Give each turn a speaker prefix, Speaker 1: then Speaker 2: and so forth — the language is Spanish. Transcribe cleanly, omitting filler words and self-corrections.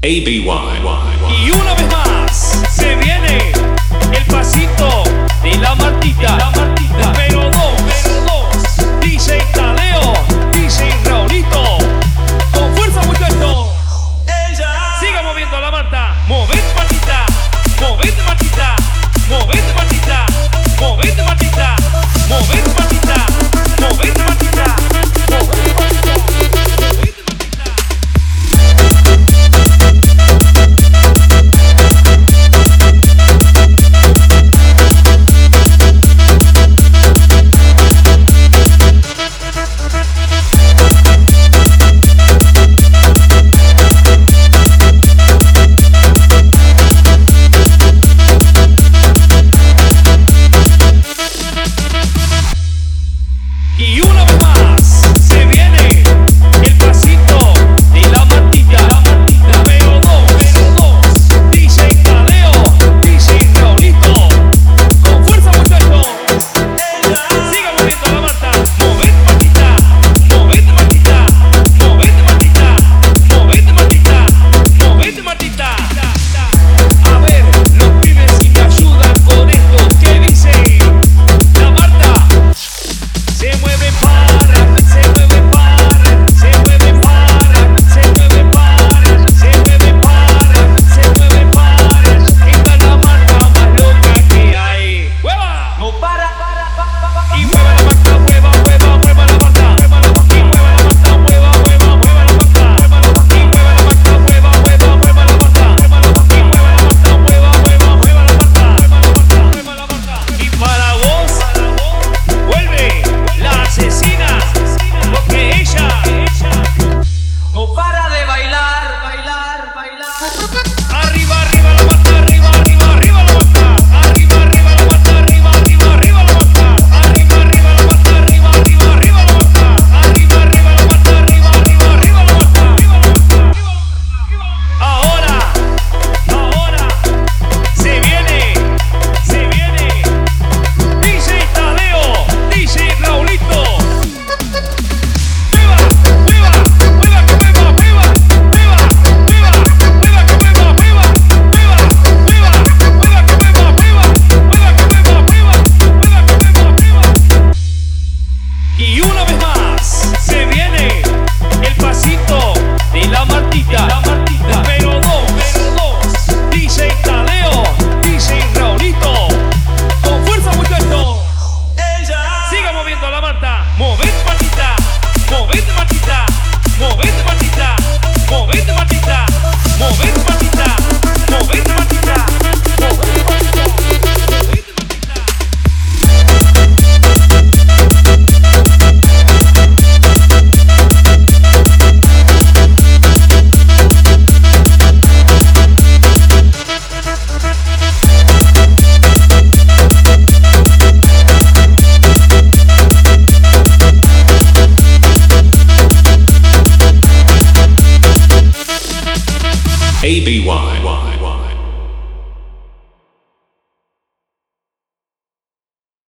Speaker 1: ABY.
Speaker 2: Y una vez más se viene el pasito de la Martita. Pero dos, DJ Tadeo, DJ Raulito. Con fuerza, muchachos. Siga moviendo a la Marta. Movete, Martita. Movete, Martita. Movete, Martita. Movete, Martita. Movete, Martita. Movete, Martita. Movete, Martita. Y una vez más se viene el pasito de la Martita. Pero dos, DJ Tadeo, DJ Raulito. Con fuerza, muchachos. Siga moviendo a la Marta. Movete, Martita. Movete, Martita. Movete, Martita. Movete, Martita. Movete, Martita. A ver, los pibes si me ayudan con esto. ¿Qué dice? La Marta se mueve para, se mueve para, se mueve para, se mueve para, se mueve para, se mueve para. Esta es la Marta más loca que hay. ¡Mueva! No para. Y mueva la Marta, mueva la Marta. Y mueva la Marta, mueva la Marta. Y mueva la Marta, mueva la Marta. Y mueva la Marta, mueva la Marta. Y para vos, vuelve la asesina, porque ella no para de bailar. Arriba la Marta, arriba la Marta. Arriba la Marta, arriba la Marta. Arriba la Marta, arriba la Marta. Arriba la Marta, arriba la Marta. Ahora se viene DJ Tadeo, DJ Raulito. Y una vez más se viene el pasito de la Martita. Pero dos, DJ Tadeo, DJ Raulito. Con fuerza, muchachos. Siga moviendo a la Marta. Movete, Martita. Movete, Martita. Movete, Martita. Movete, Martita. Movete, Martita. Movete, Martita. Movete, Martita.
Speaker 1: ABY.